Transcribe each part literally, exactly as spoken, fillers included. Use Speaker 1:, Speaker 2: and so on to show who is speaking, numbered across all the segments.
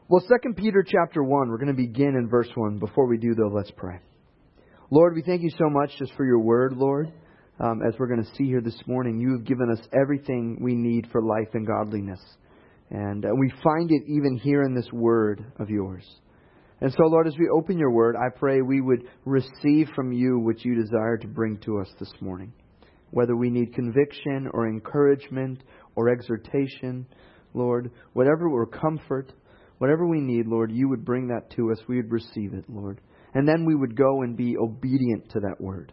Speaker 1: Well, Second Peter chapter one, we're going to begin in verse one. Before we do, though, let's pray. Lord, we thank you so much just for your word, Lord. Um, as we're going to see here this morning, you have given us everything we need for life and godliness. And uh, we find it even here in this word of yours. And so, Lord, as we open your word, I pray we would receive from you what you desire to bring to us this morning. Whether we need conviction or encouragement or exhortation, Lord, whatever, or comfort, whatever we need, Lord, you would bring that to us. We would receive it, Lord. And then we would go and be obedient to that word.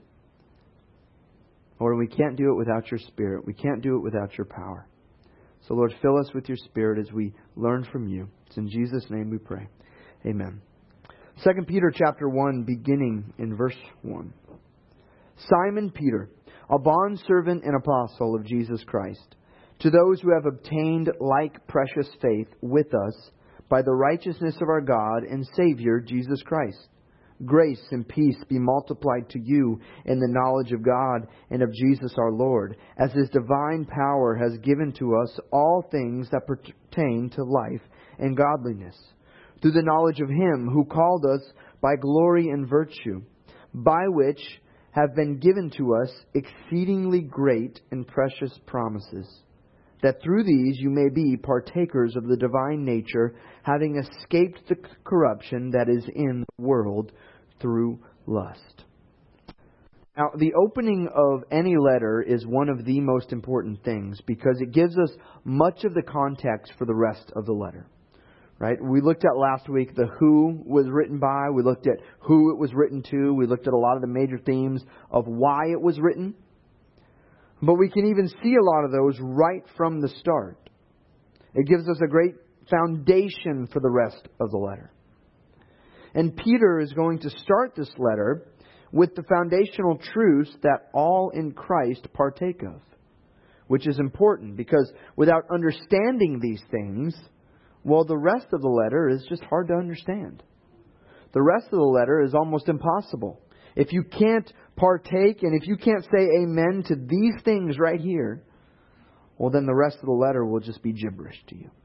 Speaker 1: Lord, we can't do it without your Spirit. We can't do it without your power. So, Lord, fill us with your Spirit as we learn from you. It's in Jesus' name we pray. Amen. Second Peter chapter one, beginning in verse one. Simon Peter, a bondservant and apostle of Jesus Christ, to those who have obtained like precious faith with us by the righteousness of our God and Savior, Jesus Christ. Grace and peace be multiplied to you in the knowledge of God and of Jesus our Lord, as His divine power has given to us all things that pertain to life and godliness, through the knowledge of Him who called us by glory and virtue, by which have been given to us exceedingly great and precious promises, that through these you may be partakers of the divine nature, having escaped the corruption that is in the world through lust. Now, the opening of any letter is one of the most important things because it gives us much of the context for the rest of the letter. Right? We looked at last week the who was written by. We looked at who it was written to. We looked at a lot of the major themes of why it was written. But we can even see a lot of those right from the start. It gives us a great foundation for the rest of the letter. And Peter is going to start this letter with the foundational truths that all in Christ partake of, which is important because without understanding these things, well, the rest of the letter is just hard to understand. The rest of the letter is almost impossible. If you can't partake and if you can't say amen to these things right here, well, then the rest of the letter will just be gibberish to you.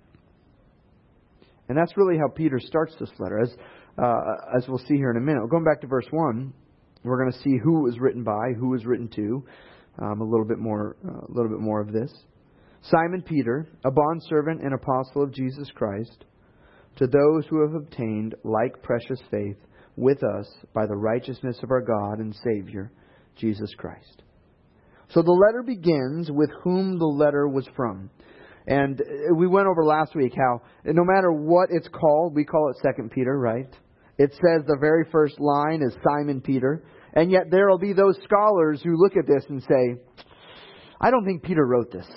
Speaker 1: And that's really how Peter starts this letter. As uh, as we'll see here in a minute. Going back to verse one, we're going to see who it was written by, who it was written to. Um, a little bit more, uh, a little bit more of this. Simon Peter, a bondservant and apostle of Jesus Christ, to those who have obtained like precious faith with us by the righteousness of our God and Savior, Jesus Christ. So the letter begins with whom the letter was from. And we went over last week how no matter what it's called, we call it Second Peter, right? It says the very first line is Simon Peter. And yet there will be those scholars who look at this and say, I don't think Peter wrote this.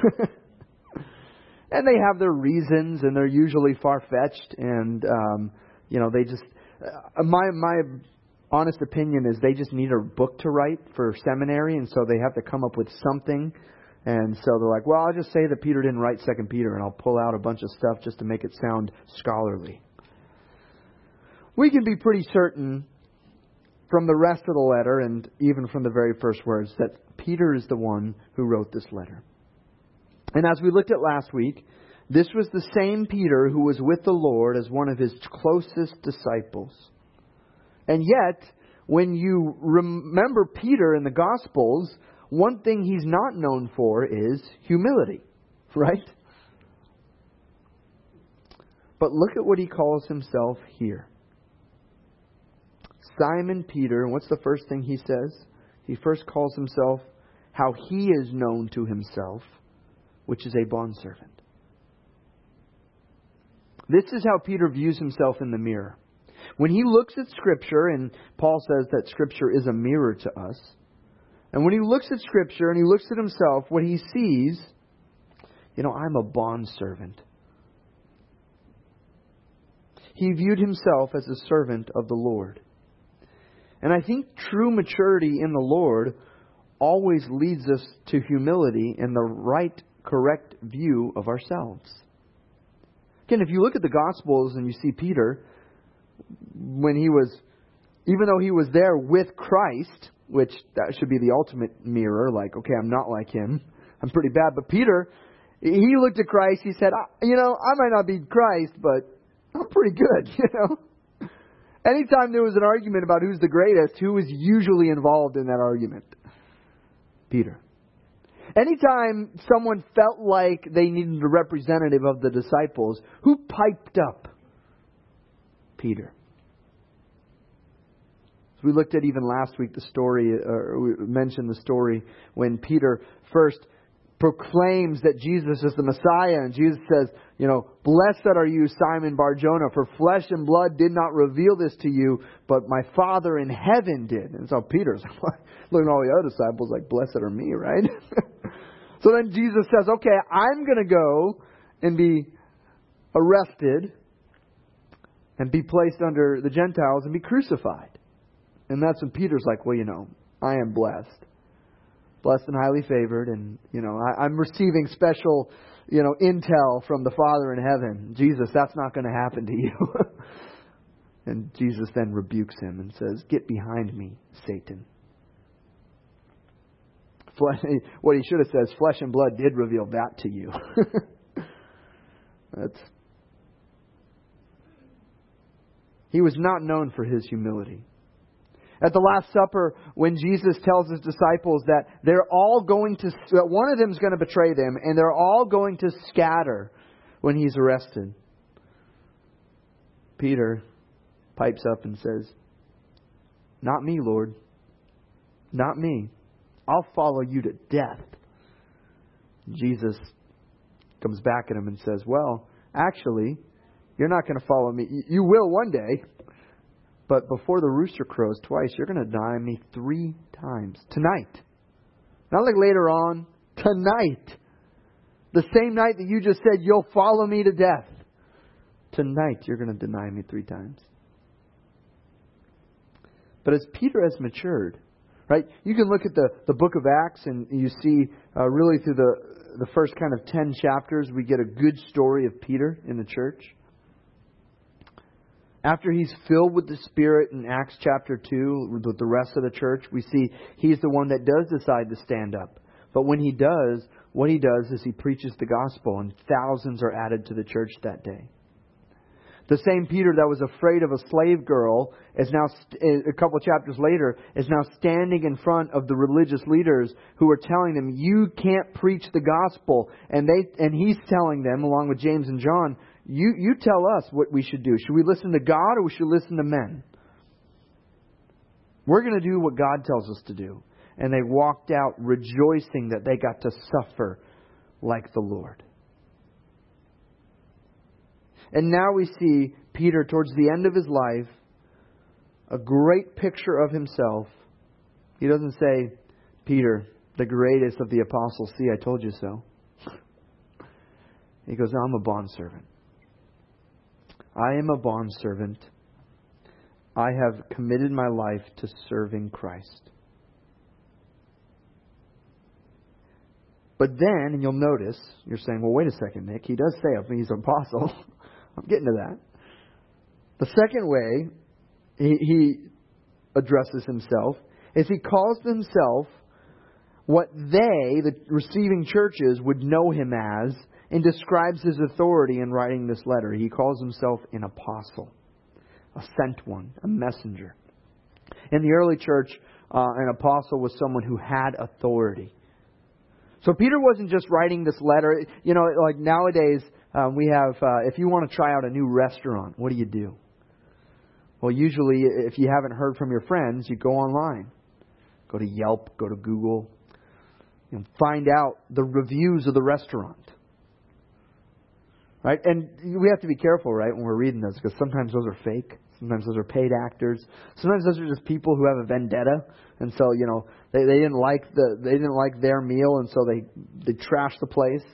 Speaker 1: And they have their reasons, and they're usually far-fetched. And, um, you know, they just... Uh, my my honest opinion is they just need a book to write for seminary, and so they have to come up with something. And so they're like, well, I'll just say that Peter didn't write Second Peter, and I'll pull out a bunch of stuff just to make it sound scholarly. We can be pretty certain from the rest of the letter, and even from the very first words, that Peter is the one who wrote this letter. And as we looked at last week, this was the same Peter who was with the Lord as one of His closest disciples. And yet, when you remember Peter in the Gospels, one thing he's not known for is humility, right? But look at what he calls himself here. Simon Peter, and what's the first thing he says? He first calls himself how he is known to himself, which is a bondservant. This is how Peter views himself in the mirror. When he looks at Scripture, and Paul says that Scripture is a mirror to us, and when he looks at Scripture and he looks at himself, what he sees, you know, I'm a bondservant. He viewed himself as a servant of the Lord. And I think true maturity in the Lord always leads us to humility and the right, correct view of ourselves. Again, if you look at the Gospels and you see Peter, when he was, even though he was there with Christ, which that should be the ultimate mirror, like, okay, I'm not like him, I'm pretty bad. But Peter, He looked at Christ. He said, you know, I might not be Christ, but I'm pretty good, you know. Anytime there was an argument about who's the greatest, who was usually involved in that argument? Peter. Anytime someone felt like they needed a representative of the disciples, who piped up? Peter. So we looked at even last week the story, or we mentioned the story when Peter first proclaims that Jesus is the Messiah, and Jesus says, you know, blessed are you, Simon Bar-Jonah, for flesh and blood did not reveal this to you, but my Father in heaven did. And so Peter's looking at all the other disciples like, blessed are me, right? So then Jesus says, okay, I'm going to go and be arrested and be placed under the Gentiles and be crucified. And that's when Peter's like, well, you know, I am blessed. Blessed and highly favored, and, you know, I, I'm receiving special, you know, intel from the Father in heaven. Jesus, that's not going to happen to you. And Jesus then rebukes him and says, get behind me, Satan. Flesh, what he should have said is, flesh and blood did reveal that to you. That's, he was not known for his humility. At the Last Supper, when Jesus tells his disciples that they're all going to, that one of them is going to betray them, and they're all going to scatter when he's arrested, Peter pipes up and says, not me, Lord. Not me. I'll follow you to death. Jesus comes back at him and says, well, actually, you're not going to follow me. You will one day. But before the rooster crows twice, you're going to deny me three times. Tonight. Not like later on. Tonight. The same night that you just said you'll follow me to death. Tonight you're going to deny me three times. But as Peter has matured, right? You can look at the, the book of Acts and you see uh, really through the, the first kind of ten chapters, we get a good story of Peter in the church. After he's filled with the Spirit in Acts chapter two, with the rest of the church, we see he's the one that does decide to stand up. But when he does, what he does is he preaches the gospel, and thousands are added to the church that day. The same Peter that was afraid of a slave girl is now, a couple of chapters later, is now standing in front of the religious leaders who are telling them, you can't preach the gospel. And they, and he's telling them, along with James and John, You you tell us what we should do. Should we listen to God or we should listen to men? We're going to do what God tells us to do. And they walked out rejoicing that they got to suffer like the Lord. And now we see Peter towards the end of his life, a great picture of himself. He doesn't say, Peter, the greatest of the apostles, see, I told you so. He goes, I'm a bondservant. I am a bondservant. I have committed my life to serving Christ. But then, and you'll notice, you're saying, well, wait a second, Nick. He does say he's an apostle. I'm getting to that. The second way he, he addresses himself is he calls himself what they, the receiving churches, would know him as, and describes his authority in writing this letter. He calls himself an apostle, a sent one, a messenger. In the early church, uh, an apostle was someone who had authority. So Peter wasn't just writing this letter. You know, like nowadays, um, we have, uh, if you want to try out a new restaurant, what do you do? Well, usually, if you haven't heard from your friends, you go online. Go to Yelp, go to Google, and find out the reviews of the restaurant. Right? And we have to be careful, right, when we're reading those, because sometimes those are fake. Sometimes those are paid actors. Sometimes those are just people who have a vendetta, and so you know they, they didn't like the they didn't like their meal, and so they they trashed the place.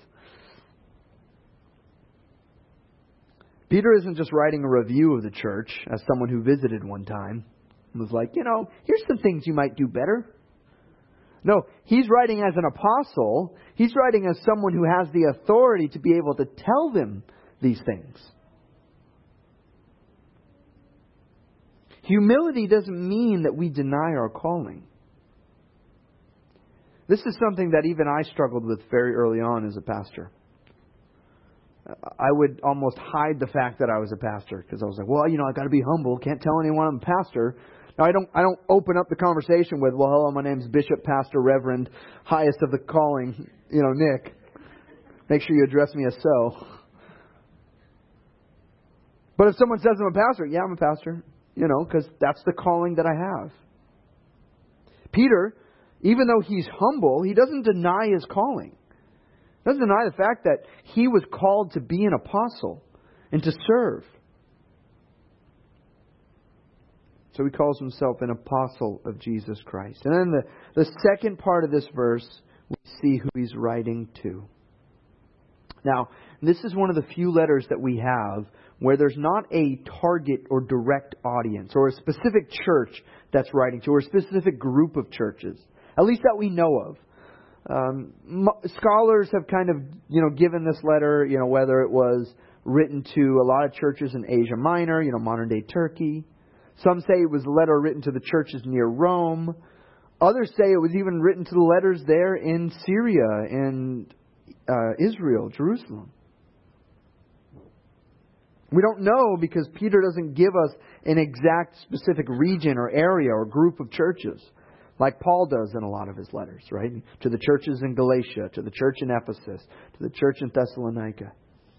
Speaker 1: Peter isn't just writing a review of the church as someone who visited one time and was like, you know, here's some things you might do better. No, he's writing as an apostle. He's writing as someone who has the authority to be able to tell them these things. Humility doesn't mean that we deny our calling. This is something that even I struggled with very early on as a pastor. I would almost hide the fact that I was a pastor because I was like, well, you know, I got to be humble. Can't tell anyone I'm a pastor. Now, I don't I don't open up the conversation with, well, hello, my name's Bishop, Pastor, Reverend, highest of the calling, you know, Nick. Make sure you address me as so. But if someone says I'm a pastor, yeah, I'm a pastor, you know, because that's the calling that I have. Peter, even though he's humble, he doesn't deny his calling. He doesn't deny the fact that he was called to be an apostle and to serve. So he calls himself an apostle of Jesus Christ. And then the, the second part of this verse, we see who he's writing to. Now, this is one of the few letters that we have where there's not a target or direct audience or a specific church that's writing to, or a specific group of churches, at least that we know of. Um, scholars have kind of, you know, given this letter, you know, whether it was written to a lot of churches in Asia Minor, you know, modern day Turkey. Some say it was a letter written to the churches near Rome. Others say it was even written to the letters there in Syria and uh, Israel, Jerusalem. We don't know because Peter doesn't give us an exact specific region or area or group of churches like Paul does in a lot of his letters, right? To the churches in Galatia, to the church in Ephesus, to the church in Thessalonica.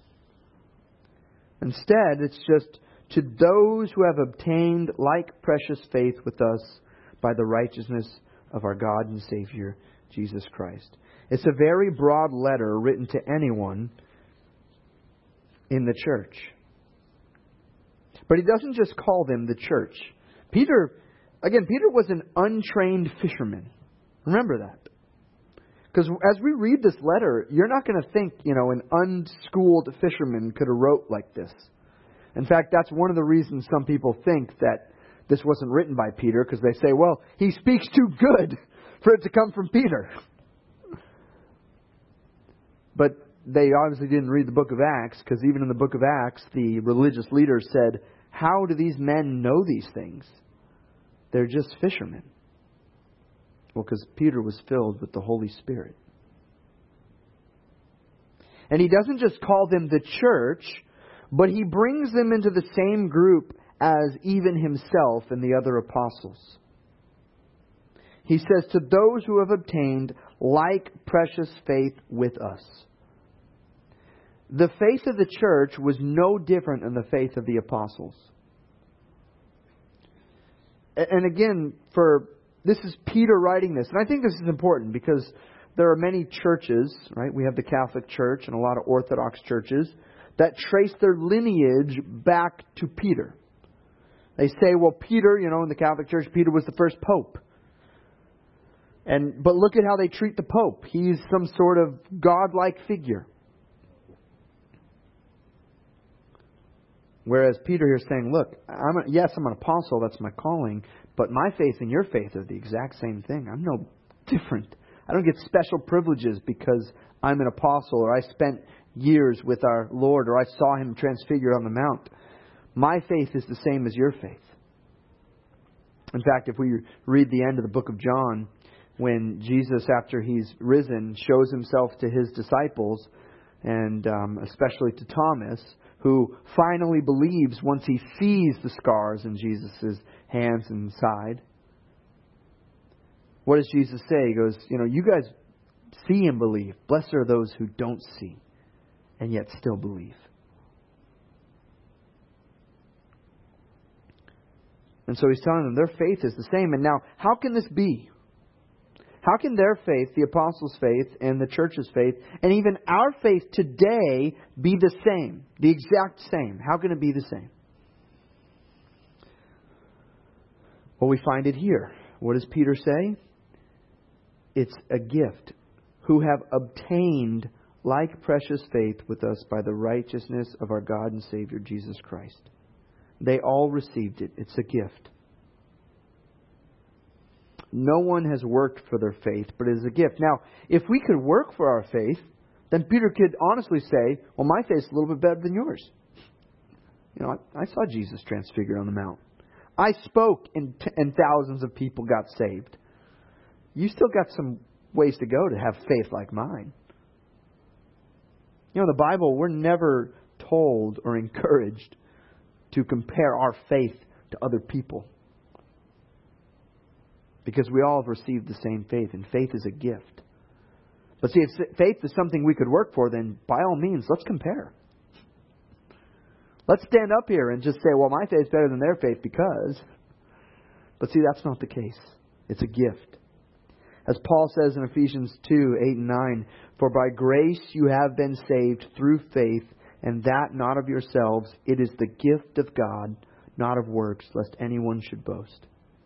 Speaker 1: Instead, it's just to those who have obtained like precious faith with us by the righteousness of our God and Savior, Jesus Christ. It's a very broad letter written to anyone in the church. But he doesn't just call them the church. Peter, again, Peter was an untrained fisherman. Remember that. Because as we read this letter, you're not going to think, you know, an unschooled fisherman could have wrote like this. In fact, that's one of the reasons some people think that this wasn't written by Peter, because they say, well, he speaks too good for it to come from Peter. But they obviously didn't read the book of Acts, because even in the book of Acts, the religious leaders said, how do these men know these things? They're just fishermen. Well, because Peter was filled with the Holy Spirit. And he doesn't just call them the church, but he brings them into the same group as even himself and the other apostles. He says, to those who have obtained like precious faith with us. The faith of the church was no different than the faith of the apostles. And again, for this is Peter writing this. And I think this is important because there are many churches, right? We have the Catholic Church and a lot of Orthodox churches that trace their lineage back to Peter. They say, well, Peter, you know, in the Catholic Church, Peter was the first pope. And but look at how they treat the Pope. He's some sort of godlike figure. Whereas Peter here is saying, look, I'm a, yes, I'm an apostle, that's my calling, but my faith and your faith are the exact same thing. I'm no different. I don't get special privileges because I'm an apostle or I spent years with our Lord or I saw Him transfigured on the Mount. My faith is the same as your faith. In fact, if we read the end of the book of John, when Jesus, after He's risen, shows Himself to His disciples, and um, especially to Thomas, who finally believes once he sees the scars in Jesus' hands and side. What does Jesus say? He goes, you know, you guys see and believe. Blessed are those who don't see and yet still believe. And so He's telling them their faith is the same. And now, how can this be? How can their faith, the apostles' faith and the church's faith, and even our faith today be the same? The exact same. How can it be the same? Well, we find it here. What does Peter say? It's a gift. Who have obtained like precious faith with us by the righteousness of our God and Savior Jesus Christ. They all received it. It's a gift. No one has worked for their faith, but it is a gift. Now, if we could work for our faith, then Peter could honestly say, well, my faith's a little bit better than yours. You know, I, I saw Jesus transfigured on the Mount. I spoke and, t- and thousands of people got saved. You still got some ways to go to have faith like mine. You know, the Bible, we're never told or encouraged to compare our faith to other people. Because we all have received the same faith, and faith is a gift. But see, if faith is something we could work for, then by all means, let's compare. Let's stand up here and just say, well, my faith is better than their faith because... But see, that's not the case. It's a gift. As Paul says in Ephesians two, eight and nine, "For by grace you have been saved through faith, and that not of yourselves. It is the gift of God, not of works, lest anyone should boast."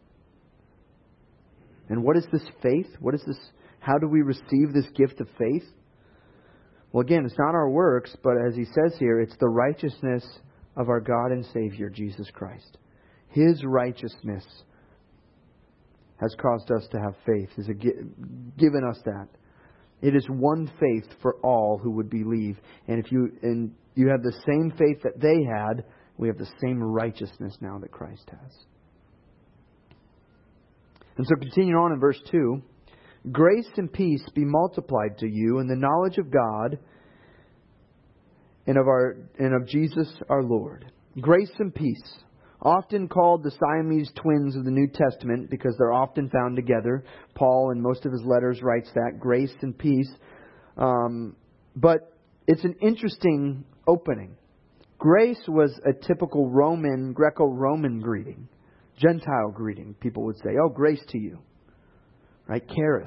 Speaker 1: And what is this faith? What is this? How do we receive this gift of faith? Well, again, it's not our works, but as he says here, it's the righteousness of our God and Savior, Jesus Christ. His righteousness has caused us to have faith, has given us that. It is one faith for all who would believe. And if you and you have the same faith that they had, we have the same righteousness now that Christ has. And so continuing on in verse two, "Grace and peace be multiplied to you in the knowledge of God and of our and of Jesus our Lord." Grace and peace, often called the Siamese twins of the New Testament because they're often found together. Paul, in most of his letters, writes that, grace and peace. Um, but it's an interesting opening. Grace was a typical Roman, Greco-Roman greeting. Gentile greeting. People would say, "Oh, grace to you." Right? Charis.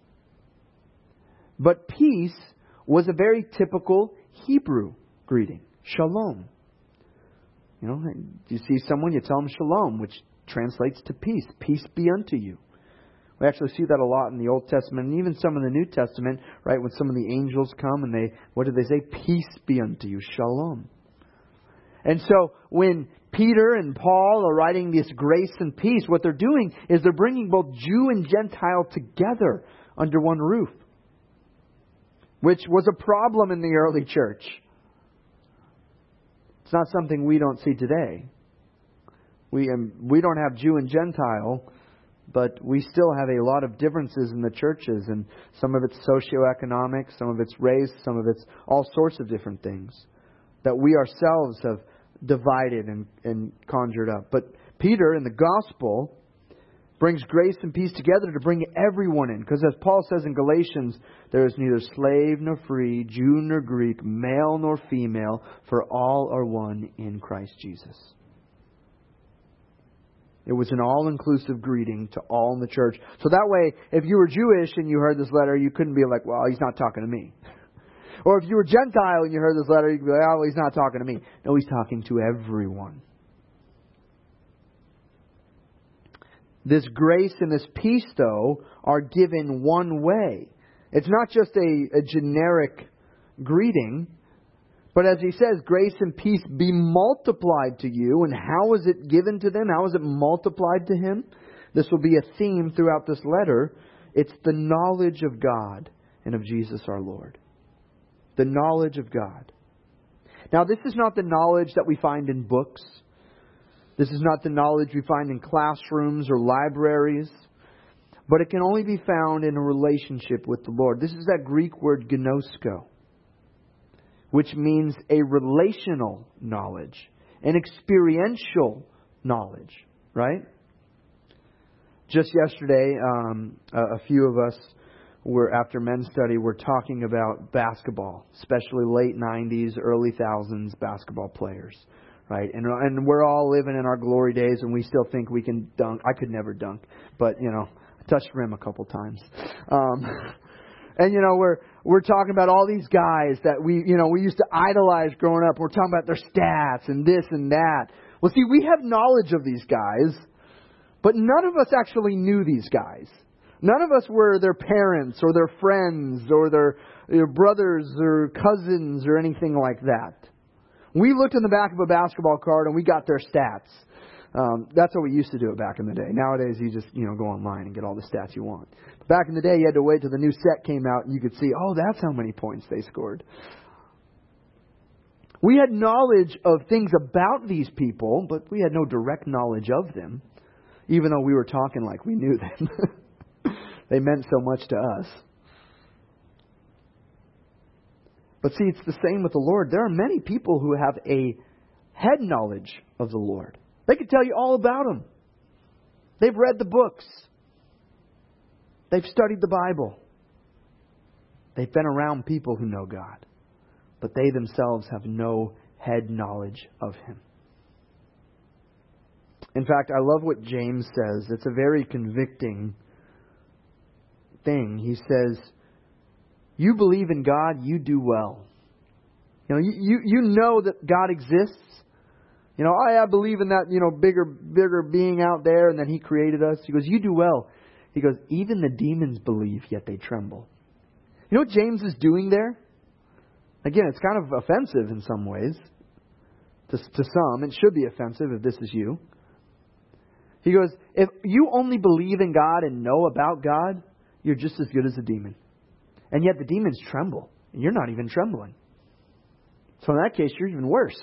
Speaker 1: But peace was a very typical Hebrew greeting. Shalom. You know, you see someone, you tell them shalom, which translates to peace. Peace be unto you. We actually see that a lot in the Old Testament and even some in the New Testament, right? When some of the angels come and they, what do they say? Peace be unto you. Shalom. And so when Peter and Paul are writing this grace and peace, what they're doing is they're bringing both Jew and Gentile together under one roof, which was a problem in the early church. It's not something we don't see today. We um, we don't have Jew and Gentile, but we still have a lot of differences in the churches, and some of it's socioeconomic, some of it's race, some of it's all sorts of different things that we ourselves have divided and, and conjured up. But Peter in the gospel brings grace and peace together to bring everyone in. Because as Paul says in Galatians, there is neither slave nor free, Jew nor Greek, male nor female, for all are one in Christ Jesus. It was an all-inclusive greeting to all in the church. So that way, if you were Jewish and you heard this letter, you couldn't be like, well, he's not talking to me. Or if you were Gentile and you heard this letter, you could be like, oh, well, he's not talking to me. No, he's talking to everyone. This grace and this peace, though, are given one way. It's not just a, a generic greeting, but as he says, grace and peace be multiplied to you. And how is it given to them? How is it multiplied to him? This will be a theme throughout this letter. It's the knowledge of God and of Jesus our Lord. The knowledge of God. Now, this is not the knowledge that we find in books. This is not the knowledge we find in classrooms or libraries. But it can only be found in a relationship with the Lord. This is that Greek word gnosko, which means a relational knowledge, an experiential knowledge, right? Just yesterday, um, a, a few of us were, after men's study, were talking about basketball, especially late nineties, early thousands basketball players, right? And and we're all living in our glory days, and we still think we can dunk. I could never dunk, but you know, I touched rim a couple times. Um, and you know, we're we're talking about all these guys that we you know we used to idolize growing up. We're talking about their stats and this and that. Well, see, we have knowledge of these guys, but none of us actually knew these guys. None of us were their parents or their friends or their, their brothers or cousins or anything like that. We looked in the back of a basketball card and we got their stats. Um, that's how we used to do it back in the day. Nowadays, you just you know go online and get all the stats you want. But back in the day, you had to wait till the new set came out and you could see, oh, that's how many points they scored. We had knowledge of things about these people, but we had no direct knowledge of them, even though we were talking like we knew them. They meant so much to us. But see, it's the same with the Lord. There are many people who have a head knowledge of the Lord. They could tell you all about Him. They've read the books. They've studied the Bible. They've been around people who know God. But they themselves have no head knowledge of Him. In fact, I love what James says. It's a very convicting thing. He says, you believe in God, you do well. You know, you, you, you know that God exists. You know, I, I believe in that, you know, bigger, bigger being out there and that He created us. He goes, you do well. He goes, even the demons believe, yet they tremble. You know what James is doing there? Again, it's kind of offensive in some ways. To, to some, it should be offensive if this is you. He goes, if you only believe in God and know about God, you're just as good as a demon. And yet the demons tremble, and you're not even trembling. So in that case, you're even worse.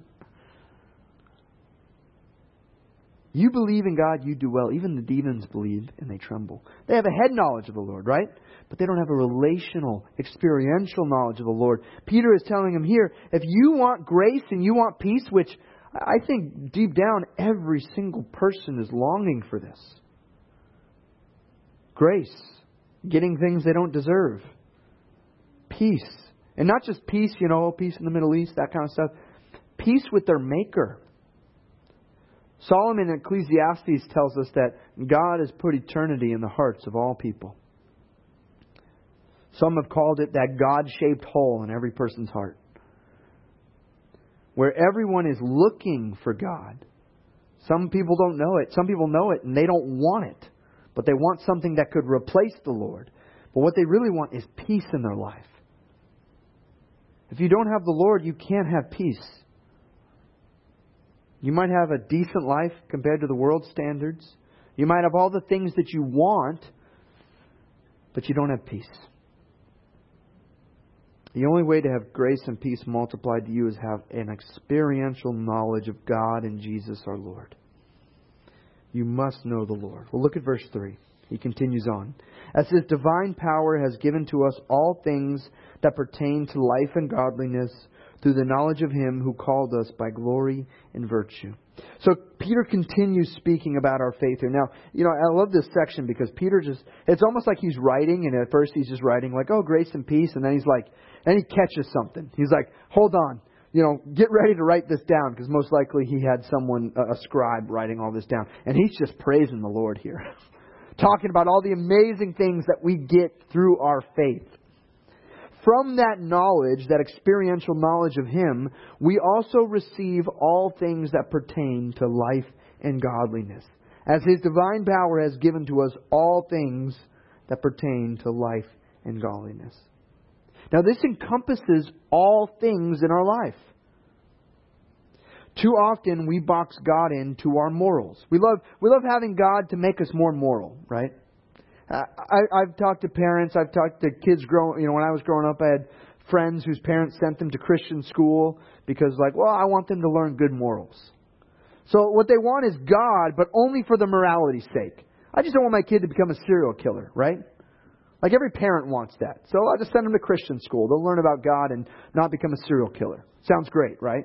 Speaker 1: You believe in God, you do well. Even the demons believe and they tremble. They have a head knowledge of the Lord, right? But they don't have a relational, experiential knowledge of the Lord. Peter is telling them here, if you want grace and you want peace, which I think deep down every single person is longing for this. Grace. Getting things they don't deserve. Peace. And not just peace, you know, peace in the Middle East, that kind of stuff. Peace with their Maker. Solomon in Ecclesiastes tells us that God has put eternity in the hearts of all people. Some have called it that God-shaped hole in every person's heart, where everyone is looking for God. Some people don't know it. Some people know it and they don't want it. But they want something that could replace the Lord. But what they really want is peace in their life. If you don't have the Lord, you can't have peace. You might have a decent life compared to the world's standards. You might have all the things that you want, but you don't have peace. The only way to have grace and peace multiplied to you is have an experiential knowledge of God and Jesus our Lord. You must know the Lord. Well, look at verse three. He continues on. As His divine power has given to us all things that pertain to life and godliness through the knowledge of Him who called us by glory and virtue. So Peter continues speaking about our faith here. Now, you know, I love this section because Peter just, it's almost like he's writing, and at first he's just writing like, oh, grace and peace. And then he's like, and he catches something. He's like, hold on, you know, get ready to write this down, because most likely he had someone, a scribe, writing all this down. And he's just praising the Lord here. Talking about all the amazing things that we get through our faith. From that knowledge, that experiential knowledge of Him, we also receive all things that pertain to life and godliness. As His divine power has given to us all things that pertain to life and godliness. Now this encompasses all things in our life. Too often we box God into our morals. We love we love having God to make us more moral, right? I, I've talked to parents, I've talked to kids growing, you know, when I was growing up, I had friends whose parents sent them to Christian school because like, well, I want them to learn good morals. So what they want is God, but only for the morality's sake. I just don't want my kid to become a serial killer, right? Like every parent wants that. So I'll just send them to Christian school. They'll learn about God and not become a serial killer. Sounds great, right?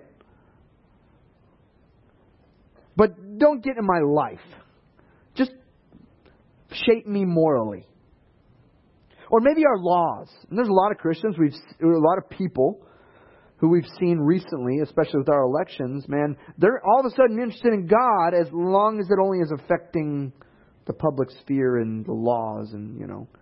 Speaker 1: But don't get in my life. Just shape me morally. Or maybe our laws. And there's a lot of Christians, we've a lot of people who we've seen recently, especially with our elections, man, they're all of a sudden interested in God as long as it only is affecting the public sphere and the laws and, you know.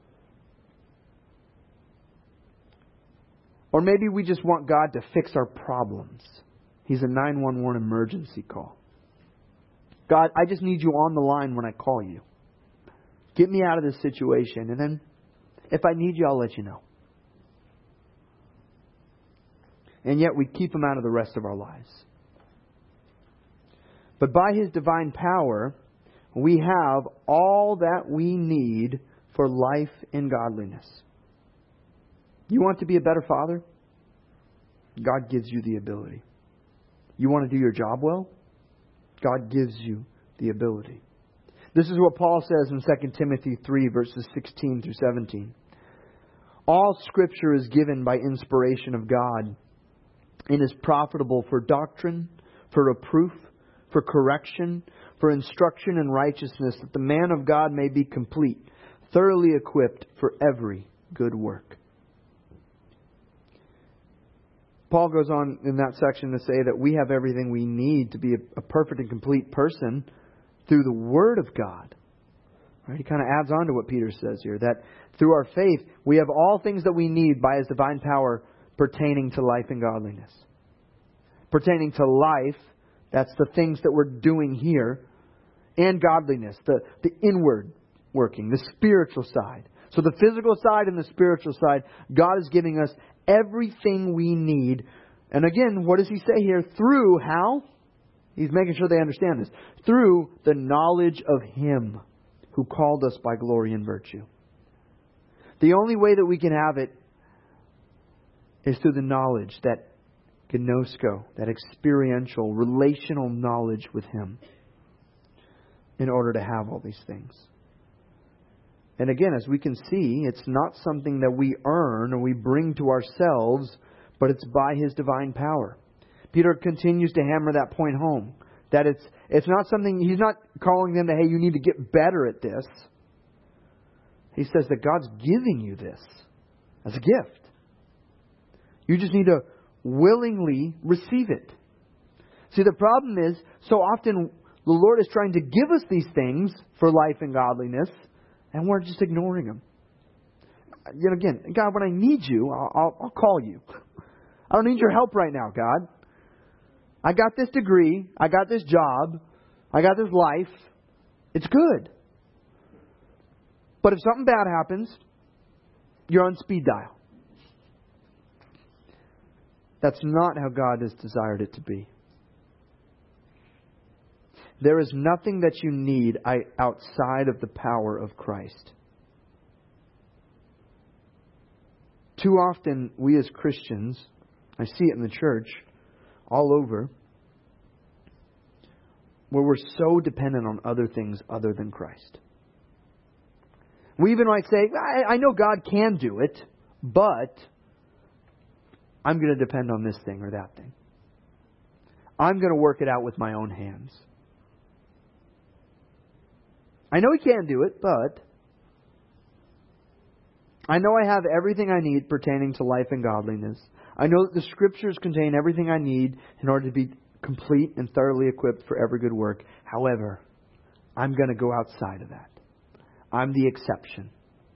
Speaker 1: Or maybe we just want God to fix our problems. He's a nine one one emergency call. God, I just need you on the line when I call you. Get me out of this situation. And then if I need you, I'll let you know. And yet we keep Him out of the rest of our lives. But by His divine power, we have all that we need for life and godliness. You want to be a better father? God gives you the ability. You want to do your job well? God gives you the ability. This is what Paul says in Second Timothy three, verses sixteen through seventeen. All Scripture is given by inspiration of God and is profitable for doctrine, for reproof, for correction, for instruction in righteousness, that the man of God may be complete, thoroughly equipped for every good work. Paul goes on in that section to say that we have everything we need to be a, a perfect and complete person through the Word of God. Right? He kind of adds on to what Peter says here, that through our faith, we have all things that we need by His divine power pertaining to life and godliness. Pertaining to life, that's the things that we're doing here, and godliness, the, the inward working, the spiritual side. So the physical side and the spiritual side, God is giving us everything we need. And again, what does He say here? Through how? He's making sure they understand this. Through the knowledge of Him who called us by glory and virtue. The only way that we can have it is through the knowledge, that gnosko, that experiential, relational knowledge with Him, in order to have all these things. And again, as we can see, it's not something that we earn or we bring to ourselves, but it's by His divine power. Peter continues to hammer that point home. That it's it's not something, he's not calling them to, hey, you need to get better at this. He says that God's giving you this as a gift. You just need to willingly receive it. See, the problem is, so often the Lord is trying to give us these things for life and godliness, and we're just ignoring them. You know, again, God, when I need you, I'll, I'll, I'll call you. I don't need your help right now, God. I got this degree. I got this job. I got this life. It's good. But if something bad happens, you're on speed dial. That's not how God has desired it to be. There is nothing that you need outside of the power of Christ. Too often, we as Christians, I see it in the church, all over, where we're so dependent on other things other than Christ. We even might say, I, I know God can do it, but I'm going to depend on this thing or that thing. I'm going to work it out with my own hands. I know He can do it, but I know I have everything I need pertaining to life and godliness. I know that the Scriptures contain everything I need in order to be complete and thoroughly equipped for every good work. However, I'm going to go outside of that. I'm the exception.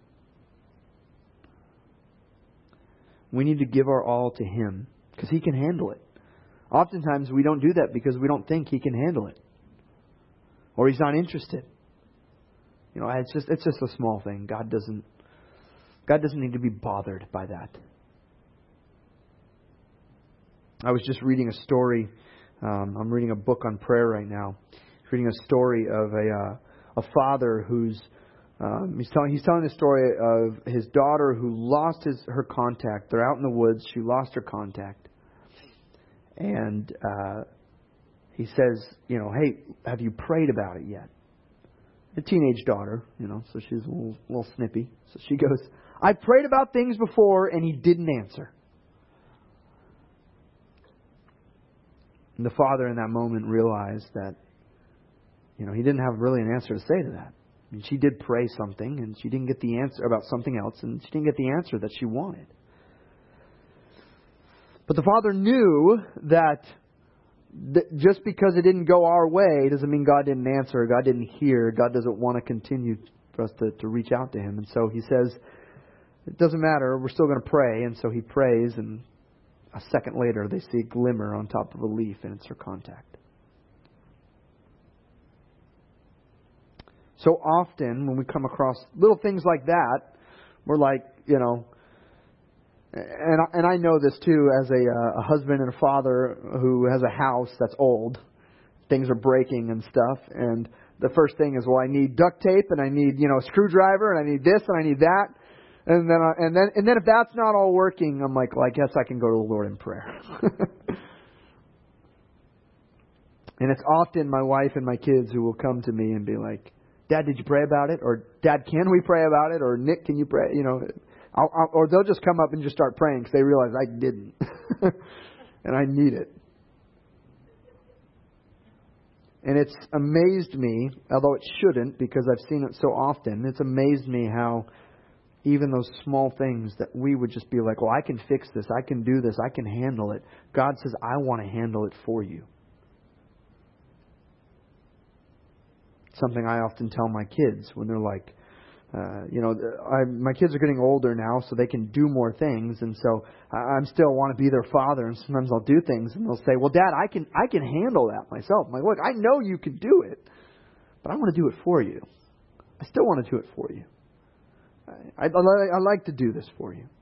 Speaker 1: We need to give our all to Him because He can handle it. Oftentimes we don't do that because we don't think He can handle it. Or He's not interested. You know, it's just it's just a small thing. God doesn't God doesn't need to be bothered by that. I was just reading a story. Um, I'm reading a book on prayer right now. Reading a story of a uh, a father who's um, he's telling he's telling the story of his daughter who lost his her contact. They're out in the woods. She lost her contact, and uh, he says, you know, hey, have you prayed about it yet? A teenage daughter, you know, so she's a little, little snippy. So she goes, I prayed about things before, and he didn't answer. And the father in that moment realized that, you know, he didn't have really an answer to say to that. I mean, she did pray something, and she didn't get the answer about something else, and she didn't get the answer that she wanted. But the father knew that just because it didn't go our way doesn't mean God didn't answer, God didn't hear, God doesn't want to continue for us to, to reach out to Him. And so He says, it doesn't matter, we're still going to pray. And so he prays, and a second later they see a glimmer on top of a leaf, and it's her contact. So often when we come across little things like that, we're like, you know, and I, and I know this too as a, uh, a husband and a father who has a house that's old. Things are breaking and stuff. And the first thing is, well, I need duct tape, and I need, you know, a screwdriver, and I need this, and I need that. And then, I, and then, and then if that's not all working, I'm like, well, I guess I can go to the Lord in prayer. And it's often my wife and my kids who will come to me and be like, Dad, did you pray about it? Or Dad, can we pray about it? Or Nick, can you pray? You know, I'll, I'll, or they'll just come up and just start praying because they realize I didn't. And I need it. And it's amazed me, although it shouldn't because I've seen it so often, it's amazed me how even those small things that we would just be like, well, I can fix this, I can do this, I can handle it. God says, I want to handle it for you. Something I often tell my kids when they're like, uh, you know, I, my kids are getting older now, so they can do more things, and so I I'm still want to be their father. And sometimes I'll do things, and they'll say, "Well, Dad, I can I can handle that myself." I'm like, "Look, I know you can do it, but I want to do it for you. I still want to do it for you. I, I, I like to do this for you."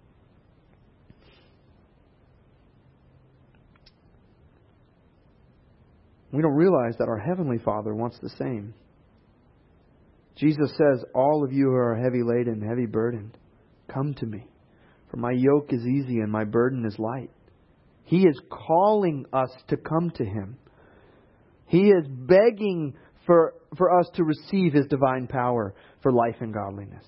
Speaker 1: We don't realize that our Heavenly Father wants the same. Jesus says, all of you who are heavy laden, heavy burdened, come to me. For my yoke is easy and my burden is light. He is calling us to come to Him. He is begging for, for us to receive His divine power for life and godliness.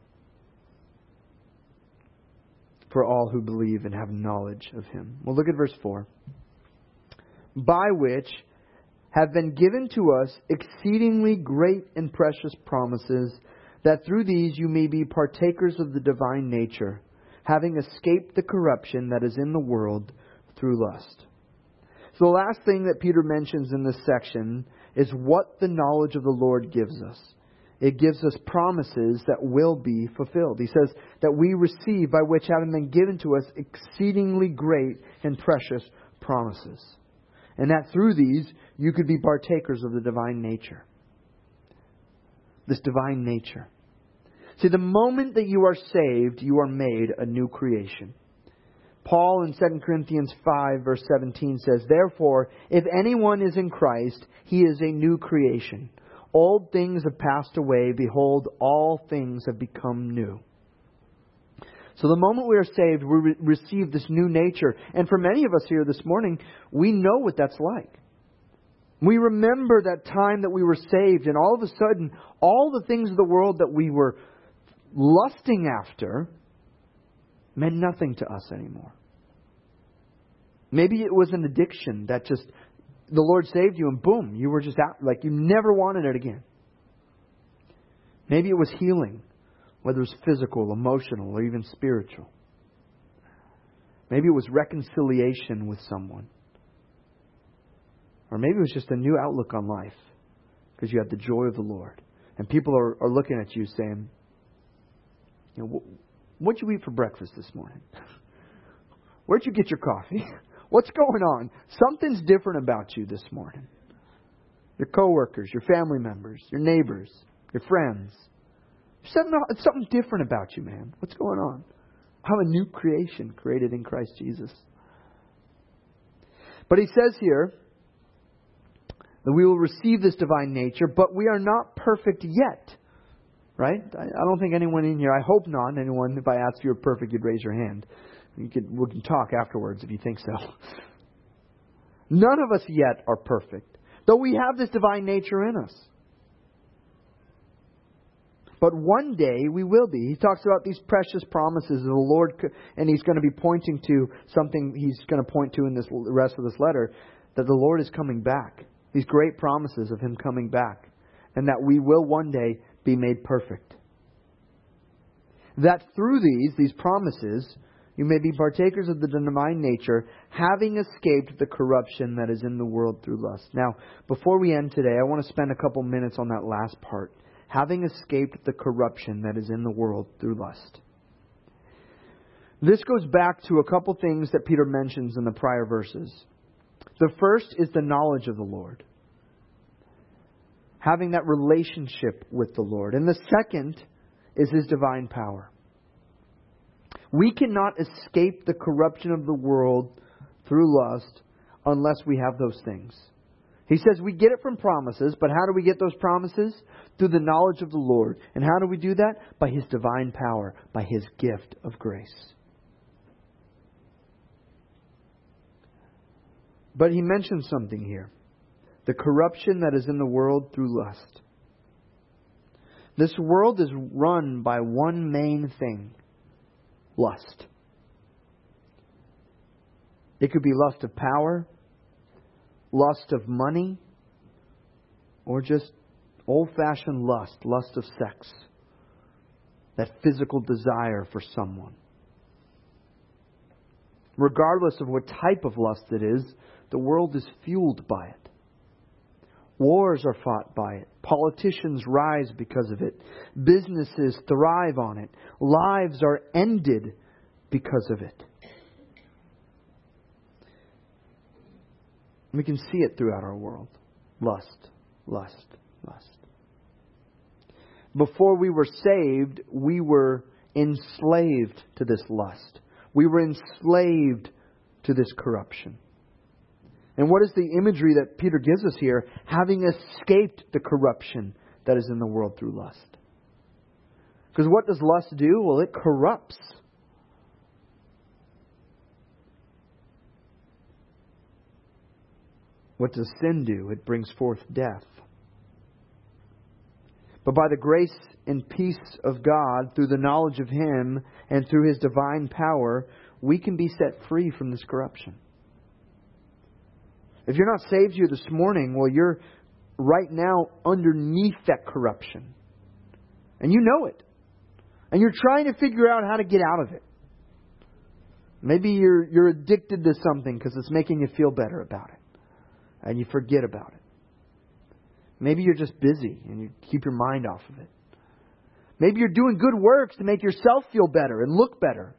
Speaker 1: For all who believe and have knowledge of Him. Well, look at verse four. By which have been given to us exceedingly great and precious promises, that through these you may be partakers of the divine nature, having escaped the corruption that is in the world through lust. So the last thing that Peter mentions in this section is what the knowledge of the Lord gives us. It gives us promises that will be fulfilled. He says that we receive by which having been given to us exceedingly great and precious promises. And that through these, you could be partakers of the divine nature. This divine nature. See, the moment that you are saved, you are made a new creation. Paul in Second Corinthians five verse seventeen says, therefore, if anyone is in Christ, he is a new creation. Old things have passed away. Behold, all things have become new. So the moment we are saved, we re- receive this new nature. And for many of us here this morning, we know what that's like. We remember that time that we were saved, and all of a sudden, all the things of the world that we were lusting after meant nothing to us anymore. Maybe it was an addiction that just, the Lord saved you and boom, you were just out, like you never wanted it again. Maybe it was healing. Whether it was physical, emotional, or even spiritual. Maybe it was reconciliation with someone. Or maybe it was just a new outlook on life. Because you had the joy of the Lord. And people are, are looking at you saying, you know, what'd you eat for breakfast this morning? Where'd you get your coffee? What's going on? Something's different about you this morning. Your coworkers, your family members, your neighbors, your friends. Something, something different about you, man. What's going on? I'm a new creation created in Christ Jesus. But he says here that we will receive this divine nature, but we are not perfect yet. Right? I, I don't think anyone in here, I hope not, anyone, if I asked you if you're perfect, you'd raise your hand. You could, we can talk afterwards if you think so. None of us yet are perfect, though we have this divine nature in us. But one day we will be. He talks about these precious promises of the Lord, and he's going to be pointing to something he's going to point to in this the rest of this letter, that the Lord is coming back. These great promises of Him coming back, and that we will one day be made perfect. That through these, these promises, you may be partakers of the divine nature, having escaped the corruption that is in the world through lust. Now, before we end today, I want to spend a couple minutes on that last part. Having escaped the corruption that is in the world through lust. This goes back to a couple things that Peter mentions in the prior verses. The first is the knowledge of the Lord. Having that relationship with the Lord. And the second is His divine power. We cannot escape the corruption of the world through lust unless we have those things. He says we get it from promises, but how do we get those promises? Through the knowledge of the Lord. And how do we do that? By His divine power, by His gift of grace. But he mentions something here. The corruption that is in the world through lust. This world is run by one main thing. lust. It could be lust of power, lust of money, or just old-fashioned lust, lust of sex. That physical desire for someone. Regardless of what type of lust it is, the world is fueled by it. Wars are fought by it. Politicians rise because of it. Businesses thrive on it. Lives are ended because of it. We can see it throughout our world. Lust, lust, lust. Before we were saved, we were enslaved to this lust. We were enslaved to this corruption. And what is the imagery that Peter gives us here? Having escaped the corruption that is in the world through lust. Because what does lust do? Well, it corrupts. What does sin do? It brings forth death. But by the grace and peace of God, through the knowledge of Him and through His divine power, we can be set free from this corruption. If you're not saved here this morning, well, you're right now underneath that corruption. And you know it. And you're trying to figure out how to get out of it. Maybe you're you're addicted to something because it's making you feel better about it. And you forget about it. Maybe you're just busy and you keep your mind off of it. Maybe you're doing good works to make yourself feel better and look better.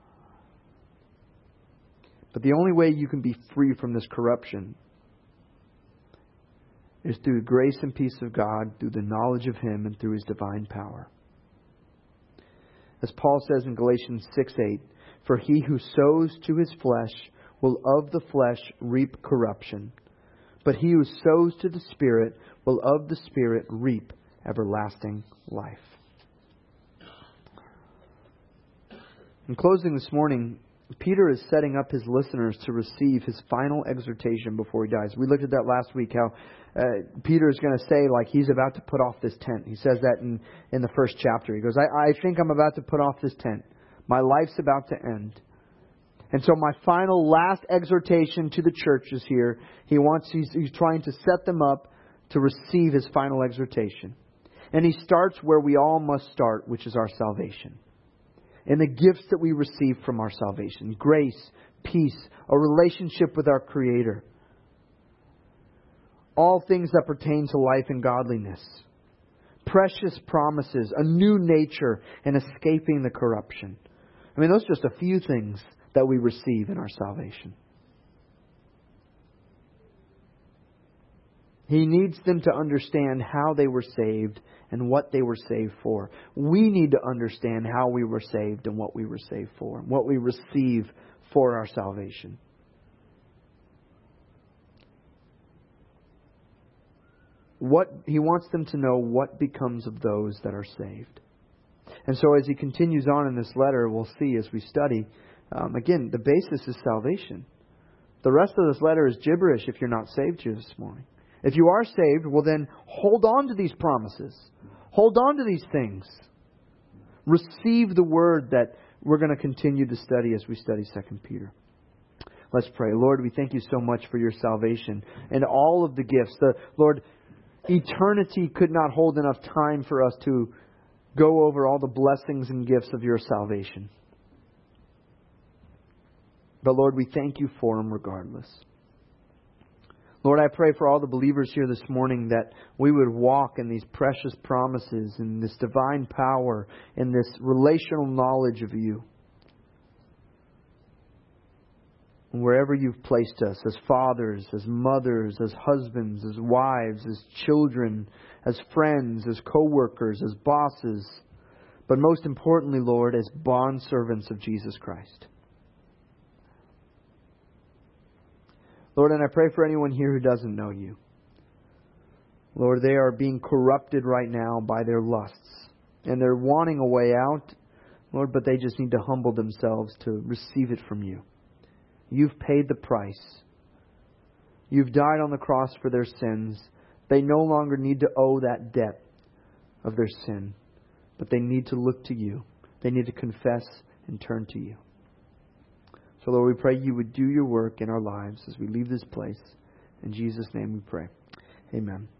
Speaker 1: But the only way you can be free from this corruption is through the grace and peace of God, through the knowledge of Him, and through His divine power. As Paul says in Galatians six eight, "For he who sows to his flesh will of the flesh reap corruption. But he who sows to the Spirit will of the Spirit reap everlasting life." In closing this morning, Peter is setting up his listeners to receive his final exhortation before he dies. We looked at that last week, how uh, Peter is going to say, like, he's about to put off this tent. He says that in, in the first chapter. He goes, I, I think I'm about to put off this tent. My life's about to end. And so my final, last exhortation to the churches here, he wants, he's, he's trying to set them up to receive his final exhortation. And he starts where we all must start, which is our salvation. And the gifts that we receive from our salvation. Grace, peace, a relationship with our Creator. All things that pertain to life and godliness. Precious promises, a new nature, and escaping the corruption. I mean, those are just a few things that we receive in our salvation. He needs them to understand how they were saved and what they were saved for. We need to understand how we were saved and what we were saved for, and what we receive for our salvation. What he wants them to know what becomes of those that are saved. And so as he continues on in this letter, we'll see as we study, um, again, the basis is salvation. The rest of this letter is gibberish if you're not saved here this morning. If you are saved, well then hold on to these promises. Hold on to these things. Receive the word that we're going to continue to study as we study Second Peter. Let's pray. Lord, we thank You so much for Your salvation and all of the gifts. The Lord, eternity could not hold enough time for us to go over all the blessings and gifts of Your salvation. But Lord, we thank You for them regardless. Lord, I pray for all the believers here this morning that we would walk in these precious promises, in this divine power, in this relational knowledge of You. And wherever You've placed us, as fathers, as mothers, as husbands, as wives, as children, as friends, as co-workers, as bosses, but most importantly, Lord, as bondservants of Jesus Christ. Lord, and I pray for anyone here who doesn't know You. Lord, they are being corrupted right now by their lusts. And they're wanting a way out, Lord, but they just need to humble themselves to receive it from You. You've paid the price. You've died on the cross for their sins. They no longer need to owe that debt of their sin. But they need to look to You. They need to confess and turn to you. So, Lord, we pray you would do your work in our lives as we leave this place. In Jesus' name we pray. Amen.